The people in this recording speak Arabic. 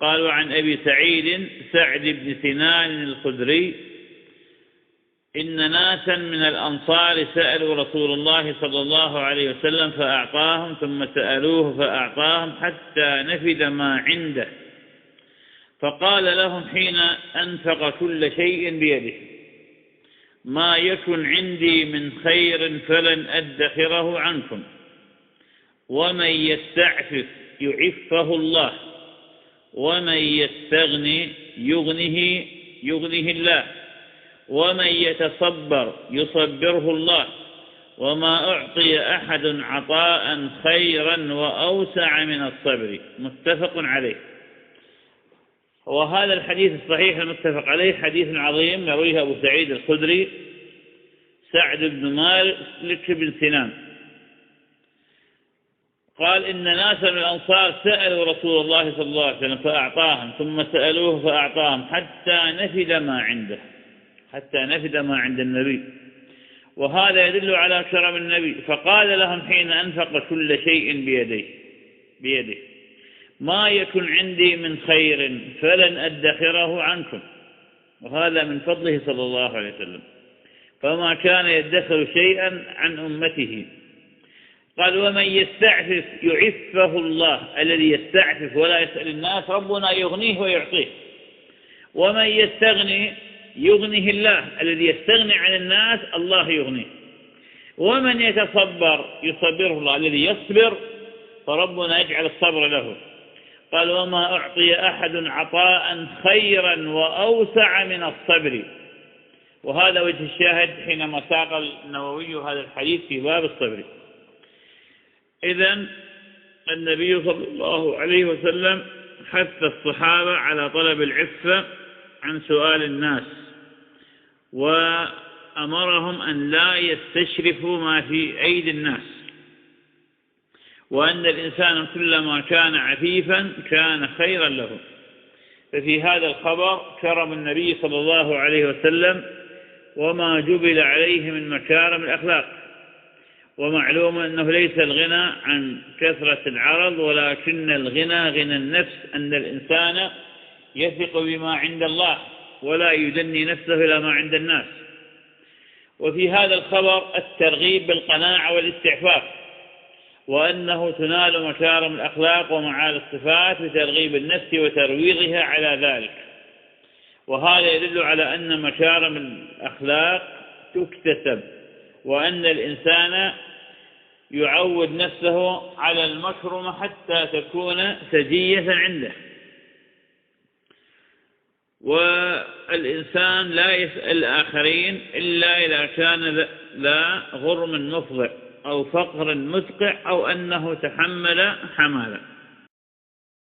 قال: وعن أبي سعيد سعد بن سنان الخدري: إن ناسا من الأنصار سألوا رسول الله صلى الله عليه وسلم فأعطاهم، ثم سألوه فأعطاهم حتى نفد ما عنده، فقال لهم حين أنفق كل شيء بيده: ما يكن عندي من خير فلن أدخره عنكم، ومن يستعفف يعفه الله، ومن يستغني يغنه الله، ومن يتصبر يصبره الله، وما أعطي أحد عطاء خيرا وأوسع من الصبر. متفق عليه. وهذا الحديث الصحيح المتفق عليه حديث عظيم يرويه أبو سعيد الخدري سعد بن مالك بن سنان، قال: إن ناسا من الأنصار سألوا رسول الله صلى الله عليه وسلم فأعطاهم، ثم سألوه فأعطاهم حتى نفد ما عند النبي. وهذا يدل على كرم النبي، فقال لهم حين أنفق كل شيء بيده: ما يكن عندي من خير فلن أدخره عنكم. وهذا من فضله صلى الله عليه وسلم، فما كان يدخر شيئا عن أمته. قال: ومن يستعفف يعفه الله. الذي يستعفف ولا يسأل الناس ربنا يغنيه ويعطيه. ومن يستغني يغنه الله. الذي يستغني عن الناس الله يغنيه. ومن يتصبر يصبره الله. الذي يصبر فربنا يجعل الصبر له. قال: وما أعطي أحد عطاء خيرا وأوسع من الصبر. وهذا وجه الشاهد حينما ساق النووي هذا الحديث في باب الصبر. إذن النبي صلى الله عليه وسلم حث الصحابة على طلب العفة عن سؤال الناس، وأمرهم أن لا يستشرفوا ما في أيدي الناس، وأن الإنسان كلما كان عفيفا كان خيرا له. ففي هذا الخبر كرم النبي صلى الله عليه وسلم وما جبل عليه من مكارم الأخلاق. ومعلوم أنه ليس الغنى عن كثرة العرض، ولكن الغنى غنى النفس، أن الإنسان يثق بما عند الله ولا يدني نفسه إلى ما عند الناس. وفي هذا الخبر الترغيب بالقناعة والاستعفاف، وأنه تنال مكارم الأخلاق ومعالي الصفات بترغيب النفس وترويضها على ذلك. وهذا يدل على أن مكارم الأخلاق تكتسب، وأن الإنسان يعود نفسه على المكرمة حتى تكون سجية عنده. والإنسان لا يسأل الآخرين إلا إذا كان ذا غرم مفضع أو فقر مدقع أو أنه تحمل حمالا.